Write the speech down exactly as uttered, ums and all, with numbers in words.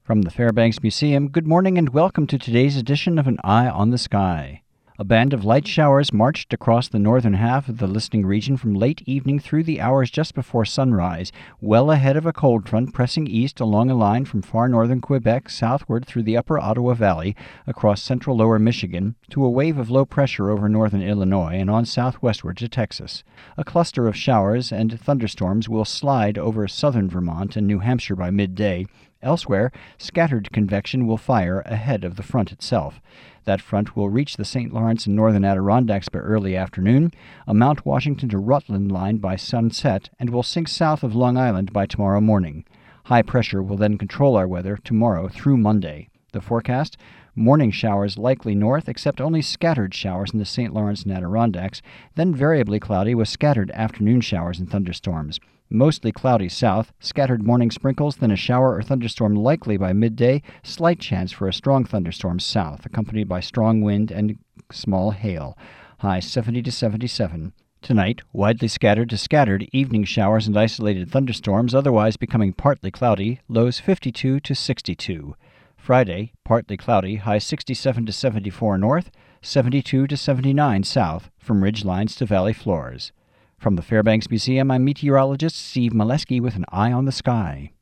From the Fairbanks Museum, good morning and welcome to today's edition of An Eye on the Sky. A band of light showers marched across the northern half of the listening region from late evening through the hours just before sunrise, well ahead of a cold front pressing east along a line from far northern Quebec southward through the upper Ottawa Valley, across central lower Michigan, to a wave of low pressure over northern Illinois and on southwestward to Texas. A cluster of showers and thunderstorms will slide over southern Vermont and New Hampshire by midday. Elsewhere, scattered convection will fire ahead of the front itself. That front will reach the Saint Lawrence and northern Adirondacks by early afternoon, a Mount Washington to Rutland line by sunset, and will sink south of Long Island by tomorrow morning. High pressure will then control our weather tomorrow through Monday. The forecast: morning showers likely north, except only scattered showers in the Saint Lawrence and Adirondacks, then variably cloudy with scattered afternoon showers and thunderstorms. Mostly cloudy south, scattered morning sprinkles, then a shower or thunderstorm likely by midday, slight chance for a strong thunderstorm south, accompanied by strong wind and small hail. High seventy to seventy-seven. Tonight, widely scattered to scattered evening showers and isolated thunderstorms, otherwise becoming partly cloudy, lows fifty-two to sixty-two. Friday, partly cloudy, high sixty-seven to seventy-four north, seventy-two to seventy-nine south, from ridge lines to valley floors. From the Fairbanks Museum, I'm meteorologist Steve Molesky with An Eye on the Sky.